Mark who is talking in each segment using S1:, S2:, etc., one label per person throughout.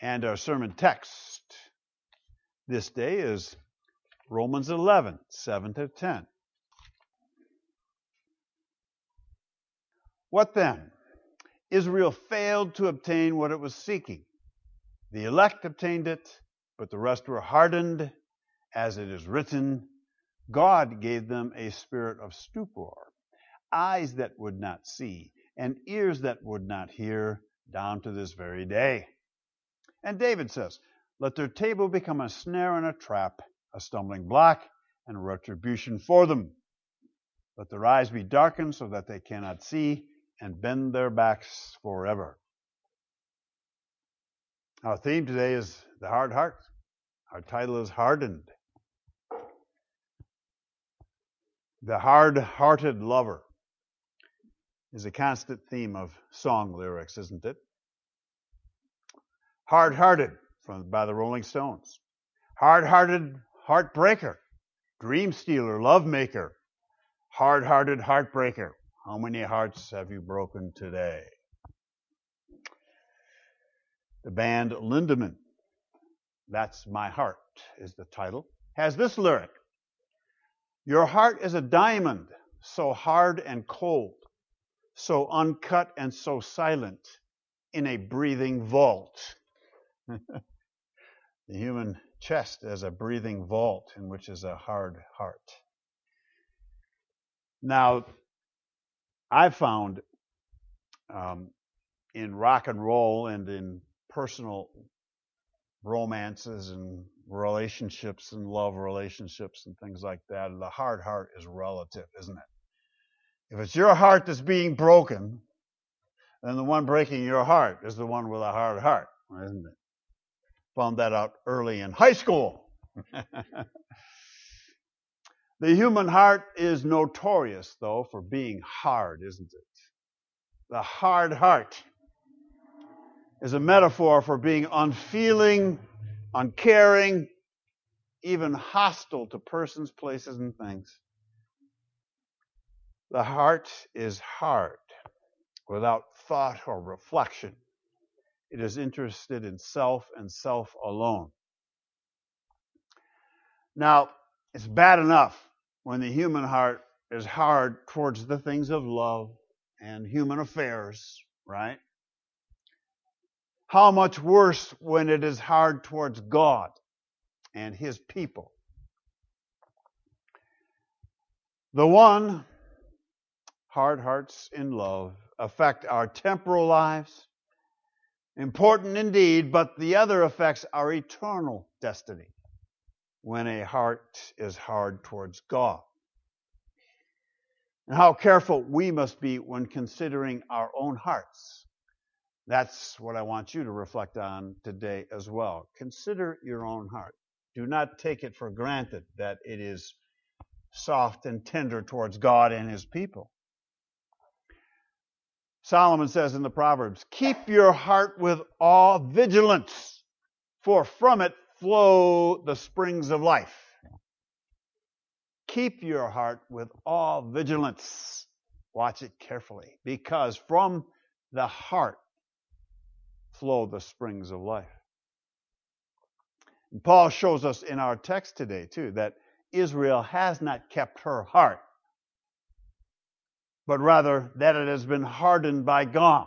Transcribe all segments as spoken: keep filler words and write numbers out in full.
S1: And our sermon text this day is Romans eleven, seven to ten. What then? Israel failed to obtain what it was seeking. The elect obtained it, but the rest were hardened. As it is written, God gave them a spirit of stupor, eyes that would not see, and ears that would not hear, down to this very day. And David says, let their table become a snare and a trap, a stumbling block and a retribution for them. Let their eyes be darkened so that they cannot see, and bend their backs forever. Our theme today is the hard heart. Our title is Hardened. The hard-hearted lover is a constant theme of song lyrics, isn't it? Hard-hearted from by the Rolling Stones. Hard-hearted heartbreaker, dream stealer, love maker. Hard-hearted heartbreaker. How many hearts have you broken today? The band Lindemann, That's My Heart is the title, has this lyric. Your heart is a diamond, so hard and cold, so uncut and so silent, in a breathing vault. The human chest is a breathing vault in which is a hard heart. Now, I've found um, in rock and roll and in personal romances and relationships and love relationships and things like that, the hard heart is relative, isn't it? If it's your heart that's being broken, then the one breaking your heart is the one with a hard heart, isn't it? Found that out early in high school. The human heart is notorious, though, for being hard, isn't it? The hard heart is a metaphor for being unfeeling, uncaring, even hostile to persons, places, and things. The heart is hard, without thought or reflection. It is interested in self and self alone. Now, it's bad enough when the human heart is hard towards the things of love and human affairs, right? How much worse when it is hard towards God and His people. The one, hard hearts in love, affect our temporal lives, important indeed, but the other affects our eternal destiny when a heart is hard towards God. And how careful we must be when considering our own hearts. That's what I want you to reflect on today as well. Consider your own heart. Do not take it for granted that it is soft and tender towards God and His people. Solomon says in the Proverbs, keep your heart with all vigilance, for from it flow the springs of life. Keep your heart with all vigilance. Watch it carefully, because from the heart flow the springs of life. And Paul shows us in our text today, too, that Israel has not kept her heart, but rather that it has been hardened by God.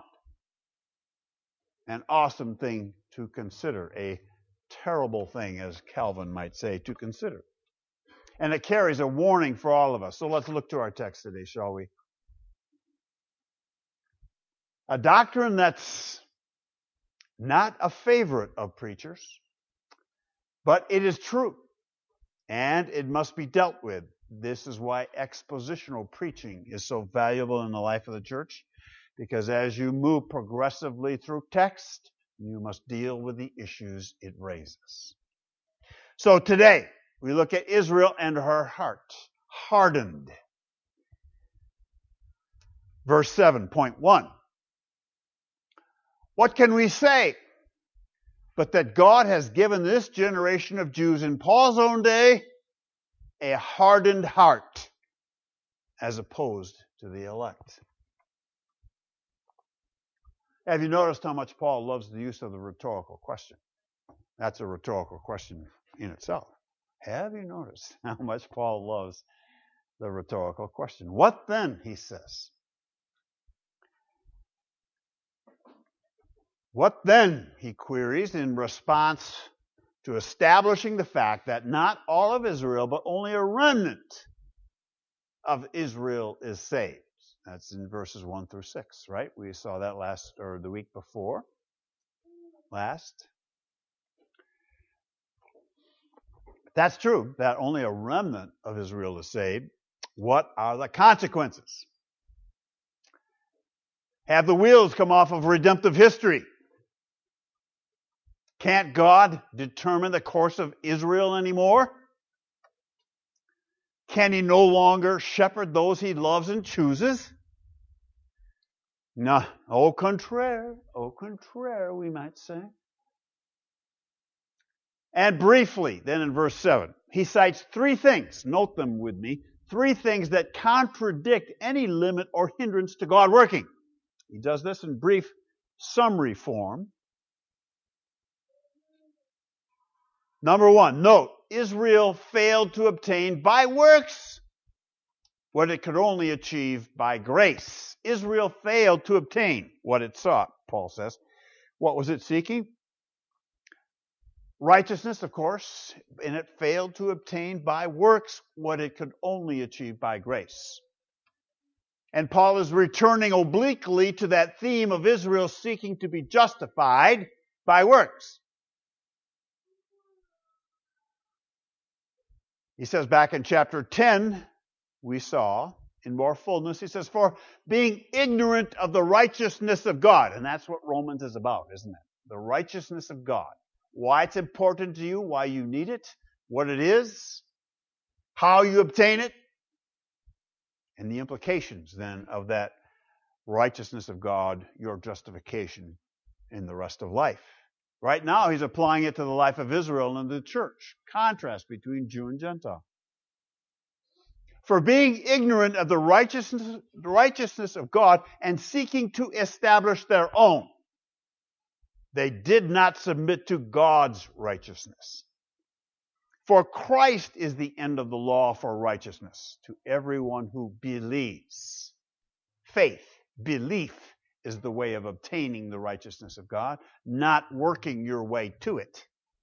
S1: An awesome thing to consider, a terrible thing, as Calvin might say, to consider. And it carries a warning for all of us. So let's look to our text today, shall we? A doctrine that's not a favorite of preachers, but it is true, and it must be dealt with. This is why expositional preaching is so valuable in the life of the church, because as you move progressively through text, you must deal with the issues it raises. So today, we look at Israel and her heart, hardened. Verse seven point one. What can we say but that God has given this generation of Jews in Paul's own day a hardened heart as opposed to the elect? Have you noticed how much Paul loves the use of the rhetorical question? That's a rhetorical question in itself. Have you noticed how much Paul loves the rhetorical question? What then, he says. What then, he queries in response to establishing the fact that not all of Israel, but only a remnant of Israel is saved. That's in verses one through six, right? We saw that last, or the week before. Last. That's true, that only a remnant of Israel is saved. What are the consequences? Have the wheels come off of redemptive history? Can't God determine the course of Israel anymore? Can he no longer shepherd those he loves and chooses? No, au contraire, au contraire, we might say. And briefly, then in verse seven, he cites three things, note them with me, three things that contradict any limit or hindrance to God working. He does this in brief summary form. Number one, note, Israel failed to obtain by works what it could only achieve by grace. Israel failed to obtain what it sought, Paul says. What was it seeking? Righteousness, of course, and it failed to obtain by works what it could only achieve by grace. And Paul is returning obliquely to that theme of Israel seeking to be justified by works. He says back in chapter ten, we saw in more fullness, he says, for being ignorant of the righteousness of God. And that's what Romans is about, isn't it? The righteousness of God. Why it's important to you, why you need it, what it is, how you obtain it, and the implications then of that righteousness of God, your justification in the rest of life. Right now, he's applying it to the life of Israel and the church. Contrast between Jew and Gentile. For being ignorant of the righteousness, the righteousness of God and seeking to establish their own, they did not submit to God's righteousness. For Christ is the end of the law for righteousness to everyone who believes. Faith, belief, is the way of obtaining the righteousness of God, not working your way to it.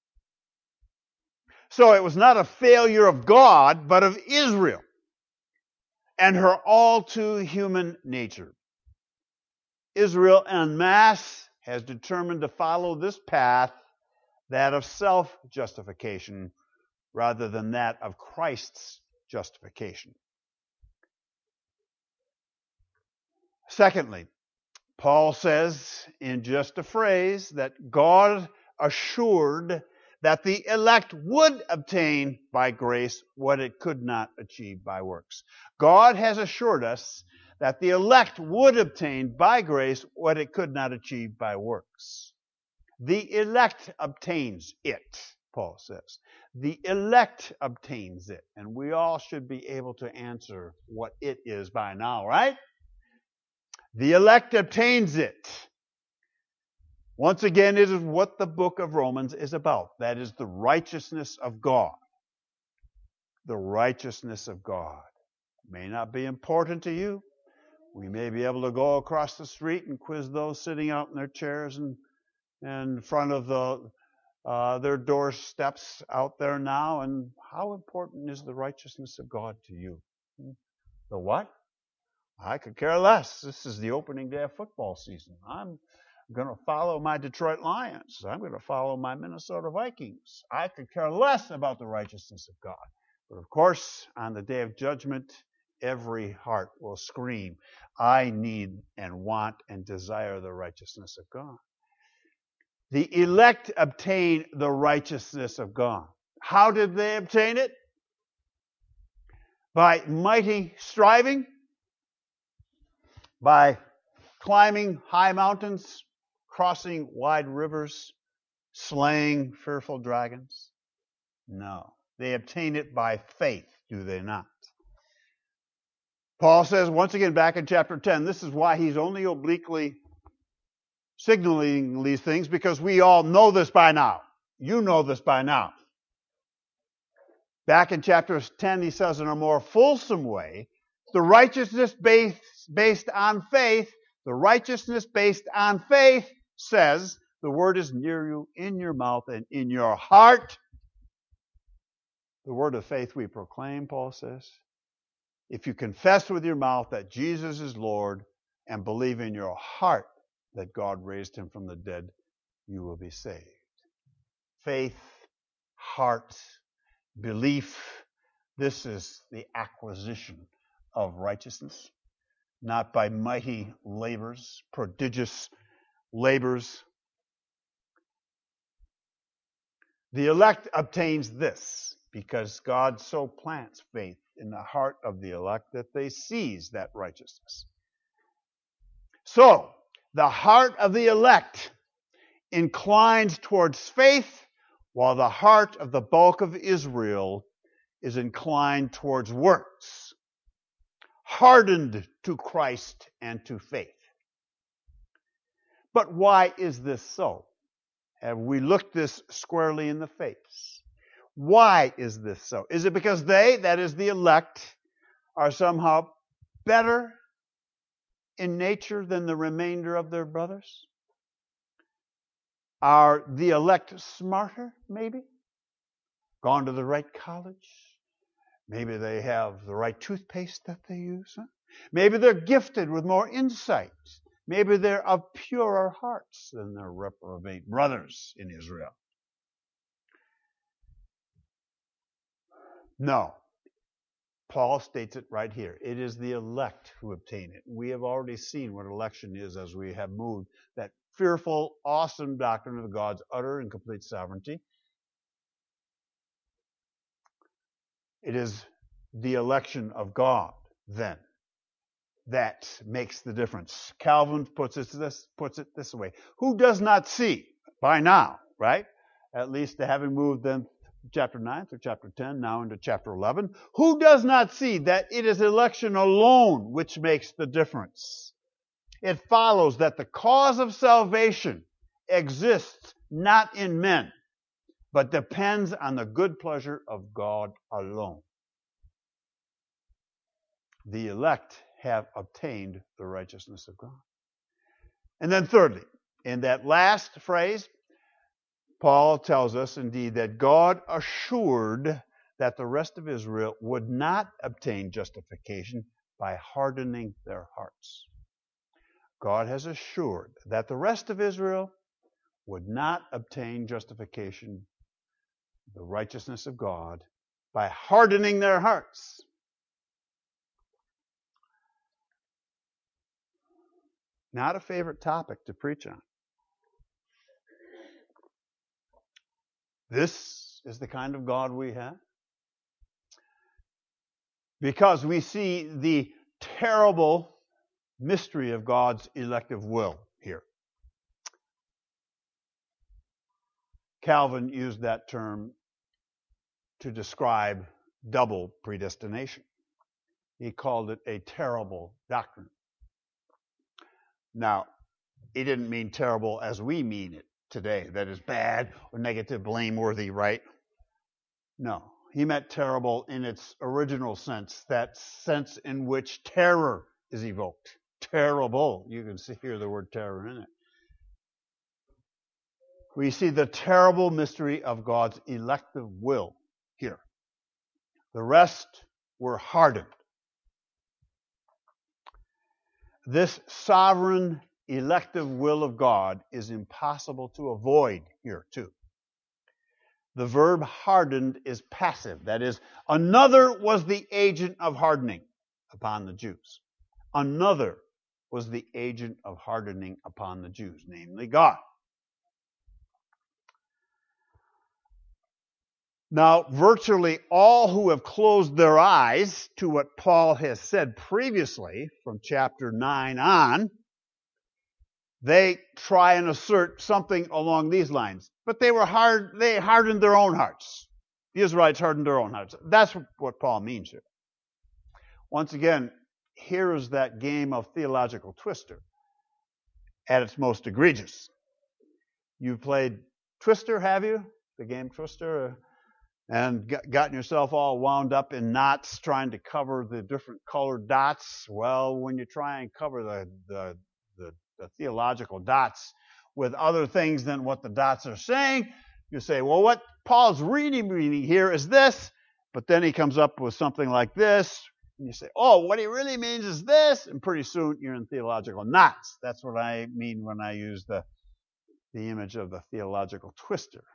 S1: So it was not a failure of God, but of Israel and her all too human nature. Israel en masse has determined to follow this path, that of self-justification, rather than that of Christ's justification. Secondly, Paul says in just a phrase that God assured that the elect would obtain by grace what it could not achieve by works. God has assured us that the elect would obtain by grace what it could not achieve by works. The elect obtains it, Paul says. The elect obtains it. And we all should be able to answer what it is by now, right? The elect obtains it. Once again, it is what the book of Romans is about. That is the righteousness of God. The righteousness of God. May not be important to you. We may be able to go across the street and quiz those sitting out in their chairs and in front of the uh, their doorsteps out there now. And how important is the righteousness of God to you? The what? I could care less. This is the opening day of football season. I'm going to follow my Detroit Lions. I'm going to follow my Minnesota Vikings. I could care less about the righteousness of God. But of course, on the day of judgment, every heart will scream, I need and want and desire the righteousness of God. The elect obtain the righteousness of God. How did they obtain it? By mighty striving? By climbing high mountains, crossing wide rivers, slaying fearful dragons? No. They obtain it by faith, do they not? Paul says, once again, back in chapter ten, this is why he's only obliquely signaling these things because we all know this by now. You know this by now. Back in chapter ten, he says in a more fulsome way, the righteousness based, based on faith, the righteousness based on faith says, the word is near you, in your mouth and in your heart. The word of faith we proclaim, Paul says. If you confess with your mouth that Jesus is Lord and believe in your heart that God raised him from the dead, you will be saved. Faith, heart, belief, this is the acquisition of righteousness, not by mighty labors, prodigious labors. The elect obtains this because God so plants faith in the heart of the elect that they seize that righteousness. So, the heart of the elect inclines towards faith, while the heart of the bulk of Israel is inclined towards works, hardened to Christ and to faith. But why is this so? Have we looked this squarely in the face? Why is this so? Is it because they, that is the elect, are somehow better in nature than the remainder of their brothers? Are the elect smarter, maybe? Gone to the right college? Maybe they have the right toothpaste that they use? Huh? Maybe they're gifted with more insight. Maybe they're of purer hearts than their reprobate brothers in Israel. No. Paul states it right here. It is the elect who obtain it. We have already seen what election is as we have moved that fearful, awesome doctrine of God's utter and complete sovereignty. It is the election of God, then, that makes the difference. Calvin puts it this, puts it this way. Who does not see by now, right? At least having moved then chapter nine through chapter ten, now into chapter eleven. Who does not see that it is election alone which makes the difference? It follows that the cause of salvation exists not in men, but depends on the good pleasure of God alone. The elect have obtained the righteousness of God. And then thirdly, in that last phrase, Paul tells us indeed that God assured that the rest of Israel would not obtain justification by hardening their hearts. God has assured that the rest of Israel would not obtain justification, the righteousness of God, by hardening their hearts. Not a favorite topic to preach on. This is the kind of God we have. Because we see the terrible mystery of God's elective will here. Calvin used that term to describe double predestination. He called it a terrible doctrine. Now, he didn't mean terrible as we mean it today, that is bad or negative, blameworthy, right? No, he meant terrible in its original sense, that sense in which terror is evoked. Terrible. You can see here the word terror in it. We see the terrible mystery of God's elective will here. The rest were hardened. This sovereign elective will of God is impossible to avoid here too. The verb hardened is passive. That is, another was the agent of hardening upon the Jews. Another was the agent of hardening upon the Jews, namely God. Now, virtually all who have closed their eyes to what Paul has said previously from chapter nine on, they try and assert something along these lines. But they were hard, they hardened their own hearts. The Israelites hardened their own hearts. That's what Paul means here. Once again, here is that game of theological twister. at its most egregious. You've played Twister, have you? The game Twister? And gotten yourself all wound up in knots trying to cover the different colored dots. Well, when you try and cover the, the, the, the theological dots with other things than what the dots are saying, you say, well, what Paul's reading meaning here is this, but then he comes up with something like this, and you say, oh, what he really means is this, and pretty soon you're in theological knots. That's what I mean when I use the, the image of the theological twister.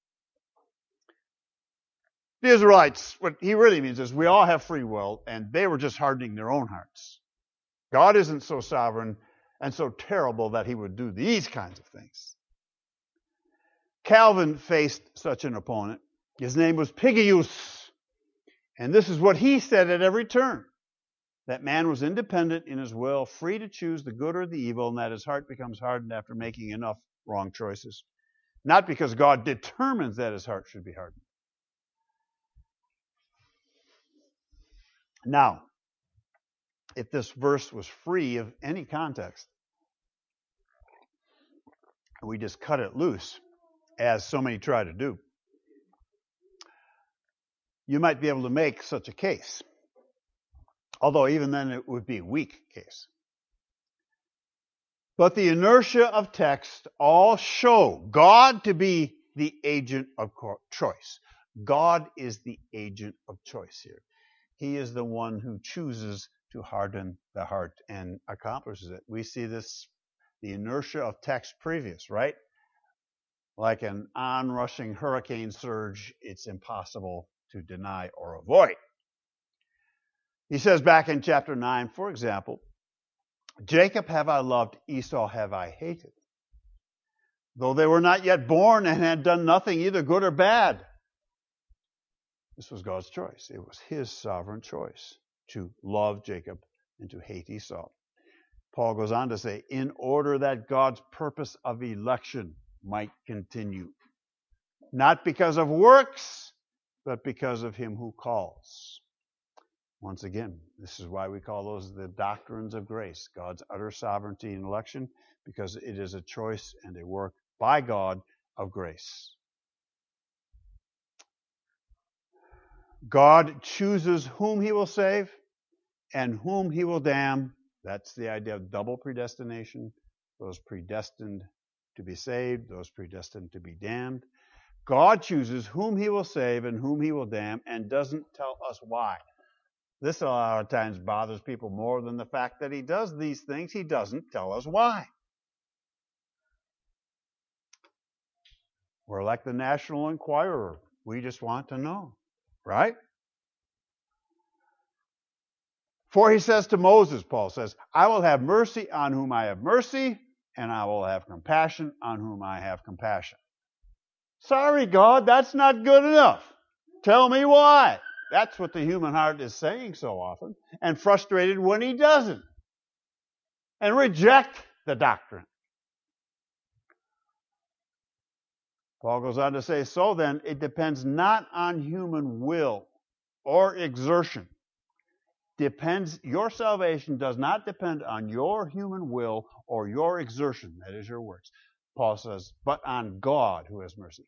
S1: The Israelites, what he really means is we all have free will, and they were just hardening their own hearts. God isn't so sovereign and so terrible that he would do these kinds of things. Calvin faced such an opponent. His name was Pyggius. And this is what he said at every turn. That man was independent in his will, free to choose the good or the evil, and that his heart becomes hardened after making enough wrong choices. Not because God determines that his heart should be hardened. Now, if this verse was free of any context, we just cut it loose, as so many try to do, you might be able to make such a case. Although even then it would be a weak case. But the inertia of text all show God to be the agent of choice. God is the agent of choice here. He is the one who chooses to harden the heart and accomplishes it. We see this, the inertia of text previous, right? Like an onrushing hurricane surge, it's impossible to deny or avoid. He says back in chapter nine, for example, Jacob have I loved, Esau have I hated. Though they were not yet born and had done nothing either good or bad. This was God's choice. It was his sovereign choice to love Jacob and to hate Esau. Paul goes on to say, in order that God's purpose of election might continue. Not because of works, but because of him who calls. Once again, this is why we call those the doctrines of grace, God's utter sovereignty in election, because it is a choice and a work by God of grace. God chooses whom he will save and whom he will damn. That's the idea of double predestination. Those predestined to be saved, those predestined to be damned. God chooses whom he will save and whom he will damn and doesn't tell us why. This a lot of times bothers people more than the fact that he does these things. He doesn't tell us why. We're like the National Enquirer. We just want to know, right? For he says to Moses, Paul says, I will have mercy on whom I have mercy, and I will have compassion on whom I have compassion. Sorry, God, that's not good enough. Tell me why. That's what the human heart is saying so often, and frustrated when he doesn't, and reject the doctrine. Paul goes on to say, so then, it depends not on human will or exertion. Depends, your salvation does not depend on your human will or your exertion, that is your works. Paul says, but on God who has mercy.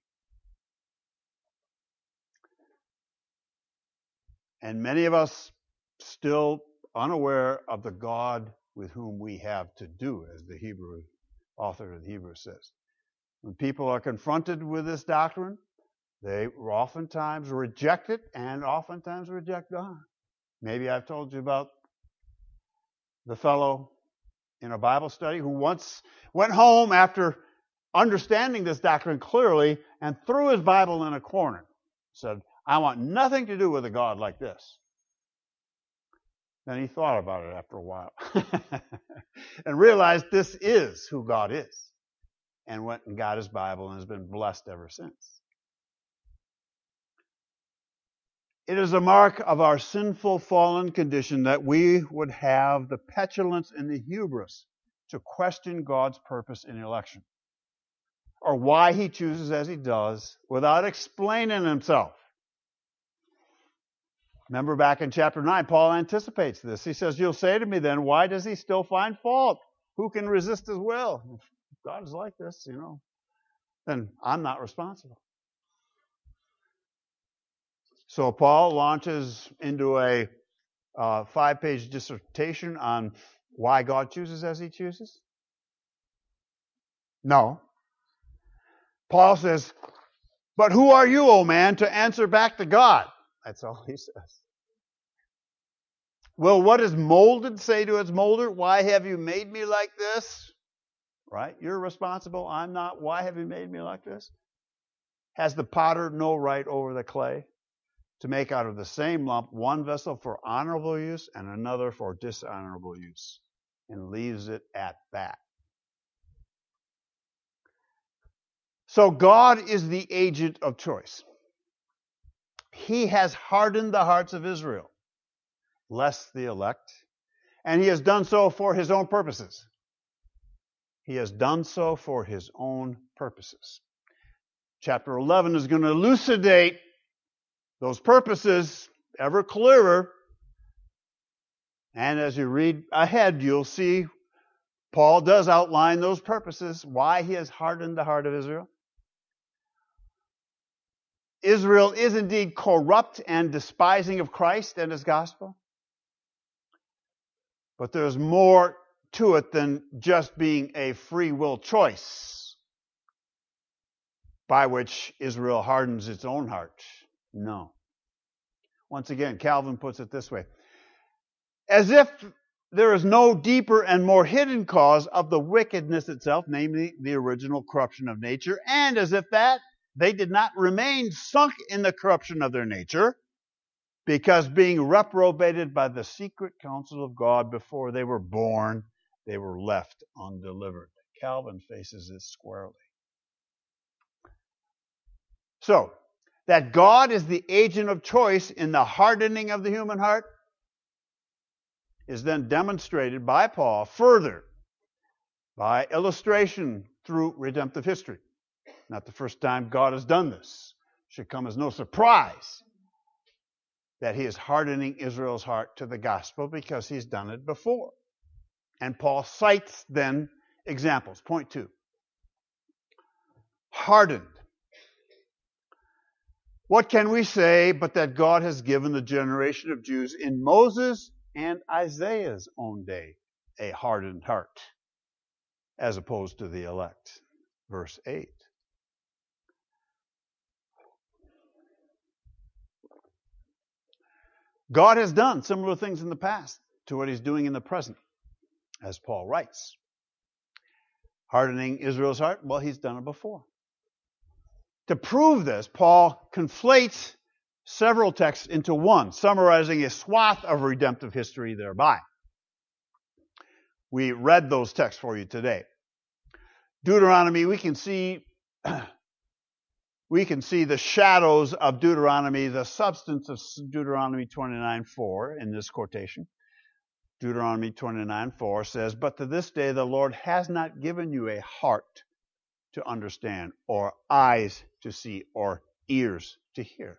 S1: And many of us still unaware of the God with whom we have to do, as the Hebrew author of the Hebrews says. When people are confronted with this doctrine, they oftentimes reject it and oftentimes reject God. Maybe I've told you about the fellow in a Bible study who once went home after understanding this doctrine clearly and threw his Bible in a corner. Said, I want nothing to do with a God like this. Then he thought about it after a while and realized this is who God is, and went and got his Bible and has been blessed ever since. It is a mark of our sinful, fallen condition that we would have the petulance and the hubris to question God's purpose in election, or why he chooses as he does without explaining himself. Remember back in chapter nine, Paul anticipates this. He says, you'll say to me then, why does he still find fault? Who can resist his will? If God is like this, you know, then I'm not responsible. So Paul launches into a uh, five-page dissertation on why God chooses as he chooses? No. Paul says, but who are you, O man, to answer back to God? That's all he says. Will what is molded say to its molder, why have you made me like this? Right? You're responsible. I'm not. Why have you made me like this? Has the potter no right over the clay to make out of the same lump one vessel for honorable use and another for dishonorable use, and leaves it at that? So God is the agent of choice. He has hardened the hearts of Israel, lest the elect, and he has done so for his own purposes. He has done so for his own purposes. Chapter eleven is going to elucidate those purposes ever clearer. And as you read ahead, you'll see Paul does outline those purposes, why he has hardened the heart of Israel. Israel is indeed corrupt and despising of Christ and his gospel. But there's more to it than just being a free will choice by which Israel hardens its own heart. No. Once again, Calvin puts it this way. As if there is no deeper and more hidden cause of the wickedness itself, namely the original corruption of nature, and as if that they did not remain sunk in the corruption of their nature, because being reprobated by the secret counsel of God before they were born, they were left undelivered. Calvin faces this squarely. So, that God is the agent of choice in the hardening of the human heart is then demonstrated by Paul further by illustration through redemptive history. Not the first time God has done this. It should come as no surprise that he is hardening Israel's heart to the gospel, because he's done it before. And Paul cites then examples. Point two. Hardened. What can we say but that God has given the generation of Jews in Moses and Isaiah's own day a hardened heart, as opposed to the elect? Verse eight. God has done similar things in the past to what he's doing in the present, as Paul writes. Hardening Israel's heart, well, he's done it before. To prove this, Paul conflates several texts into one, summarizing a swath of redemptive history thereby. We read those texts for you today. Deuteronomy, we can see we can see the shadows of Deuteronomy, the substance of Deuteronomy twenty-nine four in this quotation. Deuteronomy twenty-nine four says, "But to this day the Lord has not given you a heart to understand, or eyes to see, or ears to hear."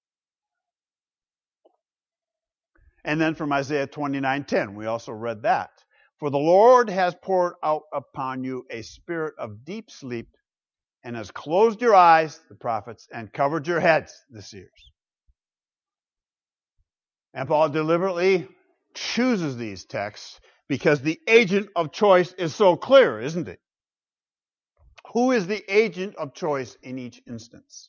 S1: And then from Isaiah twenty-nine ten, we also read that. "For the Lord has poured out upon you a spirit of deep sleep, and has closed your eyes," the prophets, "and covered your heads," the seers. And Paul deliberately chooses these texts because the agent of choice is so clear, isn't it? Who is the agent of choice in each instance?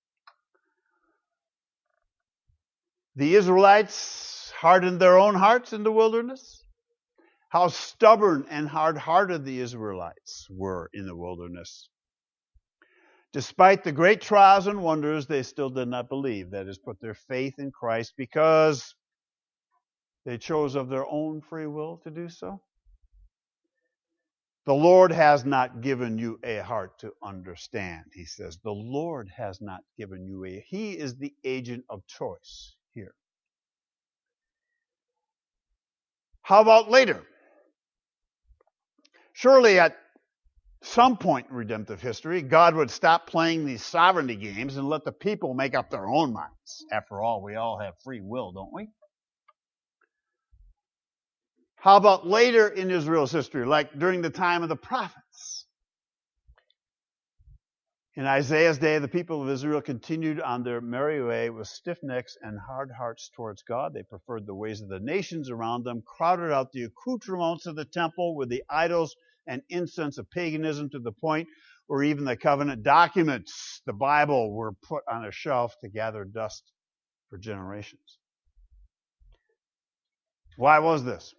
S1: The Israelites hardened their own hearts in the wilderness. How stubborn and hard-hearted the Israelites were in the wilderness. Despite the great trials and wonders, they still did not believe. That is, put their faith in Christ because they chose of their own free will to do so. The Lord has not given you a heart to understand, he says. The Lord has not given you a... He is the agent of choice here. How about later? Surely at some point in redemptive history, God would stop playing these sovereignty games and let the people make up their own minds. After all, we all have free will, don't we? How about later in Israel's history, like during the time of the prophets? In Isaiah's day, the people of Israel continued on their merry way with stiff necks and hard hearts towards God. They preferred the ways of the nations around them, crowded out the accoutrements of the temple with the idols and incense of paganism to the point where even the covenant documents, the Bible, were put on a shelf to gather dust for generations. Why was this?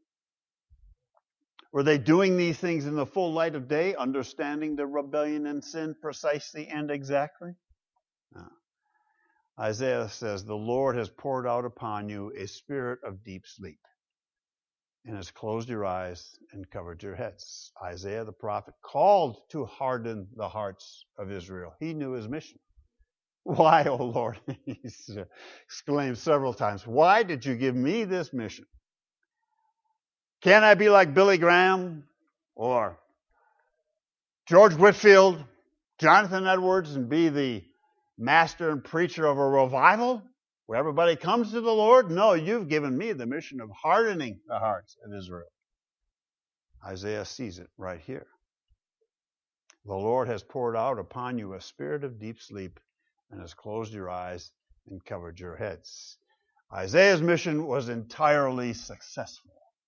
S1: Were they doing these things in the full light of day, understanding the rebellion and sin precisely and exactly? No. Isaiah says, the Lord has poured out upon you a spirit of deep sleep and has closed your eyes and covered your heads. Isaiah the prophet called to harden the hearts of Israel. He knew his mission. Why, O Lord? He exclaimed several times, why did you give me this mission? Can I be like Billy Graham or George Whitefield, Jonathan Edwards, and be the master and preacher of a revival where everybody comes to the Lord? No, you've given me the mission of hardening the hearts of Israel. Isaiah sees it right here. The Lord has poured out upon you a spirit of deep sleep and has closed your eyes and covered your heads. Isaiah's mission was entirely successful.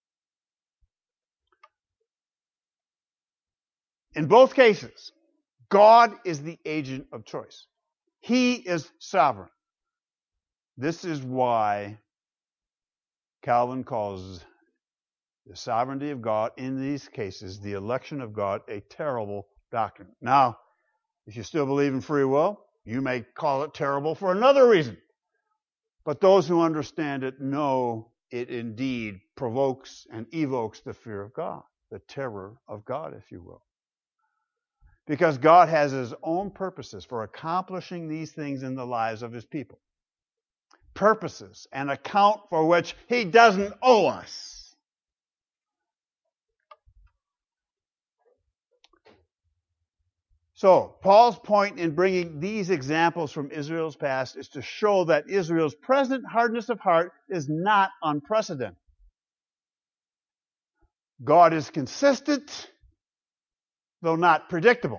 S1: In both cases, God is the agent of choice. He is sovereign. This is why Calvin calls the sovereignty of God in these cases, the election of God, a terrible doctrine. Now, if you still believe in free will, you may call it terrible for another reason. But those who understand it know it indeed provokes and evokes the fear of God, the terror of God, if you will. Because God has his own purposes for accomplishing these things in the lives of his people. Purposes, an account for which he doesn't owe us. So, Paul's point in bringing these examples from Israel's past is to show that Israel's present hardness of heart is not unprecedented. God is consistent, though not predictable.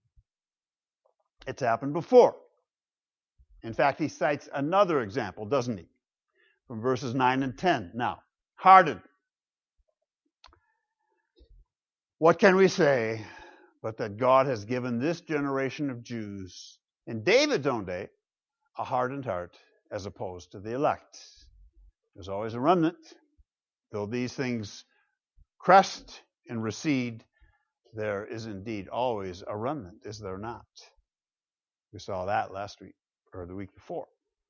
S1: It's happened before. In fact, he cites another example, doesn't he? From verses nine and ten. Now, hardened. What can we say but that God has given this generation of Jews, in David's own day, a hardened heart as opposed to the elect? There's always a remnant. Though these things crest and recede, there is indeed always a remnant, is there not? We saw that last week, or the week before.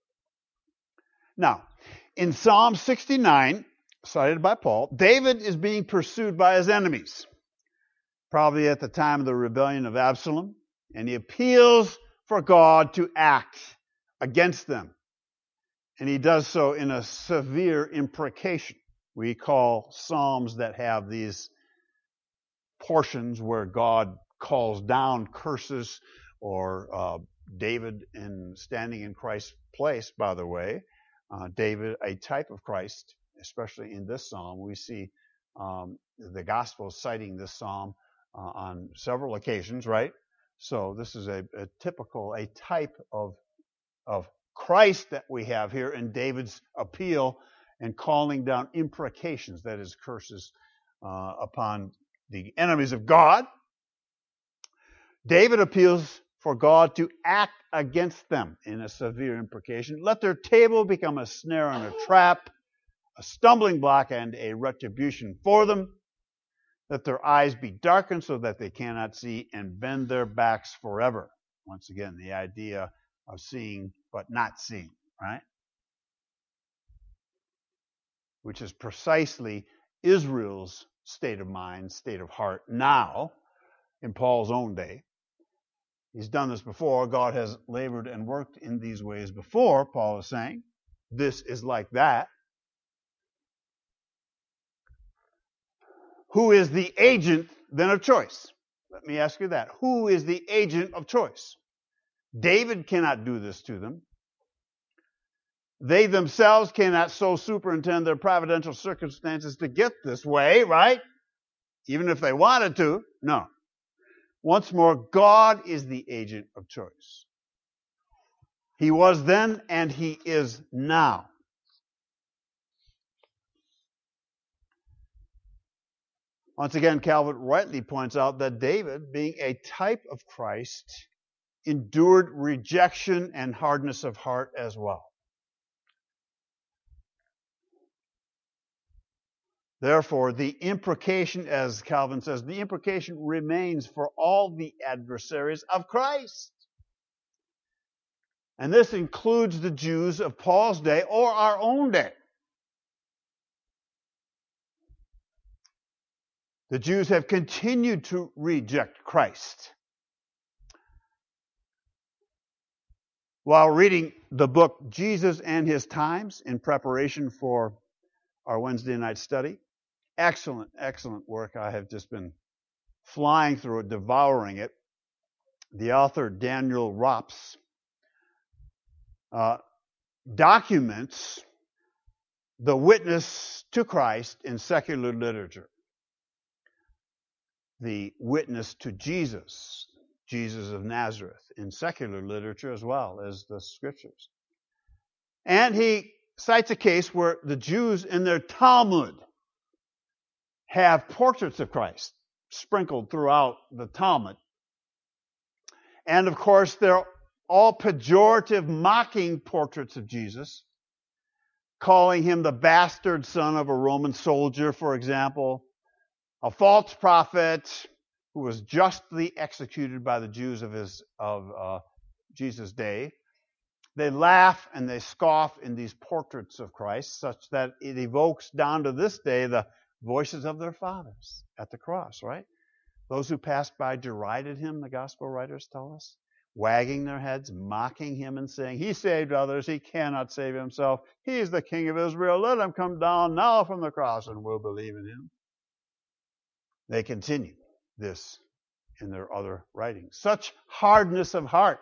S1: Now, in Psalm sixty-nine, cited by Paul, David is being pursued by his enemies, probably at the time of the rebellion of Absalom, and he appeals for God to act against them. And he does so in a severe imprecation. We call psalms that have these portions where God calls down curses, or uh, David in standing in Christ's place, by the way. Uh, David, a type of Christ, especially in this psalm. We see um, the gospel citing this psalm uh, on several occasions, right? So this is a, a typical, a type of, of Christ that we have here in David's appeal and calling down imprecations, that is, curses uh, upon the enemies of God. David appeals for God to act against them in a severe imprecation. Let their table become a snare and a trap, a stumbling block and a retribution for them. Let their eyes be darkened so that they cannot see, and bend their backs forever. Once again, the idea of seeing but not seeing, right? Which is precisely Israel's state of mind, state of heart now, in Paul's own day. He's done this before. God has labored and worked in these ways before, Paul is saying. This is like that. Who is the agent then of choice? Let me ask you that. Who is the agent of choice? David cannot do this to them. They themselves cannot so superintend their providential circumstances to get this way, right? Even if they wanted to. No. Once more, God is the agent of choice. He was then and he is now. Once again, Calvin rightly points out that David, being a type of Christ, endured rejection and hardness of heart as well. Therefore, the imprecation, as Calvin says, the imprecation remains for all the adversaries of Christ. And this includes the Jews of Paul's day or our own day. The Jews have continued to reject Christ. While reading the book Jesus and His Times in preparation for our Wednesday night study, excellent, excellent work. I have just been flying through it, devouring it. The author, Daniel Rops, uh, documents the witness to Christ in secular literature. The witness to Jesus, Jesus of Nazareth, in secular literature as well as the scriptures. And he cites a case where the Jews in their Talmud have portraits of Christ sprinkled throughout the Talmud. And of course, they're all pejorative, mocking portraits of Jesus, calling him the bastard son of a Roman soldier, for example, a false prophet who was justly executed by the Jews of his of uh, Jesus' day. They laugh and they scoff in these portraits of Christ, such that it evokes down to this day the voices of their fathers at the cross, right? Those who passed by derided him, the gospel writers tell us, wagging their heads, mocking him and saying, he saved others, he cannot save himself. He is the King of Israel. Let him come down now from the cross and we'll believe in him. They continue this in their other writings. Such hardness of heart.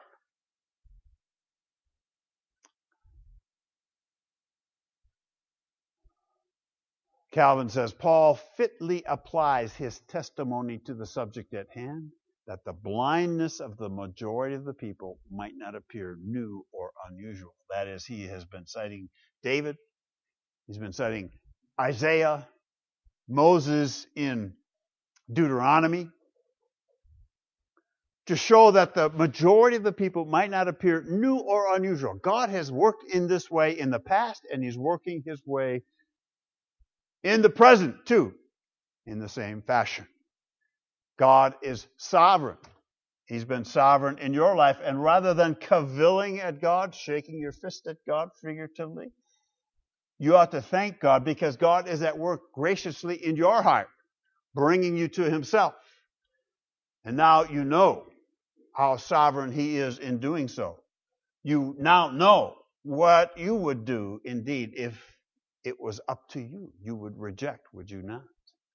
S1: Calvin says, Paul fitly applies his testimony to the subject at hand, that the blindness of the majority of the people might not appear new or unusual. That is, he has been citing David, he's been citing Isaiah, Moses in Deuteronomy, to show that the majority of the people might not appear new or unusual. God has worked in this way in the past, and he's working his way in the present, too, in the same fashion. God is sovereign. He's been sovereign in your life, and rather than cavilling at God, shaking your fist at God figuratively, you ought to thank God because God is at work graciously in your heart, bringing you to himself. And now you know how sovereign he is in doing so. You now know what you would do indeed if it was up to you. You would reject, would you not?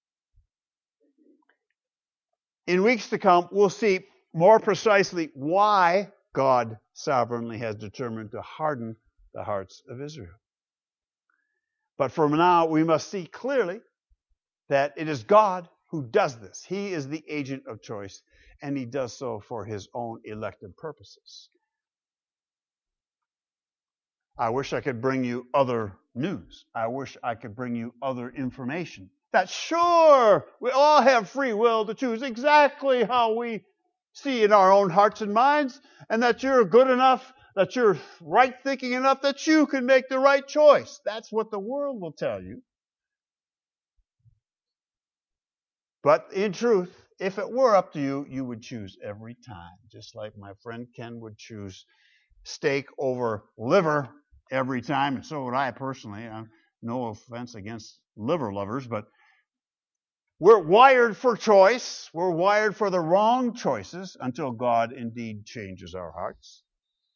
S1: In weeks to come, we'll see more precisely why God sovereignly has determined to harden the hearts of Israel. But for now, we must see clearly that it is God who does this. He is the agent of choice, and he does so for his own elected purposes. I wish I could bring you other news. I wish I could bring you other information. That sure, we all have free will to choose exactly how we see in our own hearts and minds, and that you're good enough, that you're right thinking enough that you can make the right choice. That's what the world will tell you. But in truth, if it were up to you, you would choose every time. Just like my friend Ken would choose steak over liver every time, and so would I personally. Uh, no offense against liver lovers, but we're wired for choice. We're wired for the wrong choices until God indeed changes our hearts.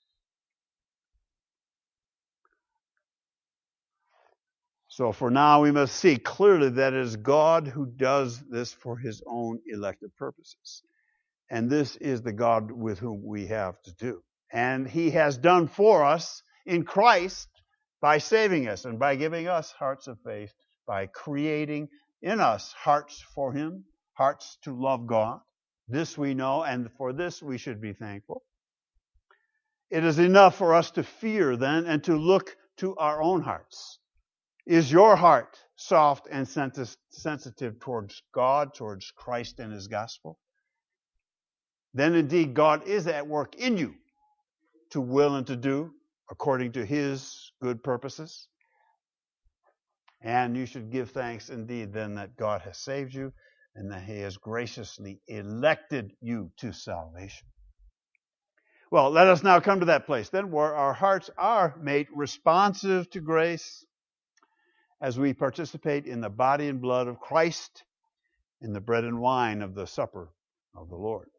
S1: So for now, we must see clearly that it is God who does this for his own elected purposes. And this is the God with whom we have to do. And he has done for us in Christ by saving us and by giving us hearts of faith, by creating in us hearts for Him, hearts to love God. This we know, and for this we should be thankful. It is enough for us to fear then and to look to our own hearts. Is your heart soft and sensitive towards God, towards Christ and His gospel? Then indeed God is at work in you to will and to do according to His good purposes. And you should give thanks indeed then that God has saved you and that He has graciously elected you to salvation. Well, let us now come to that place then where our hearts are made responsive to grace as we participate in the body and blood of Christ, in the bread and wine of the supper of the Lord.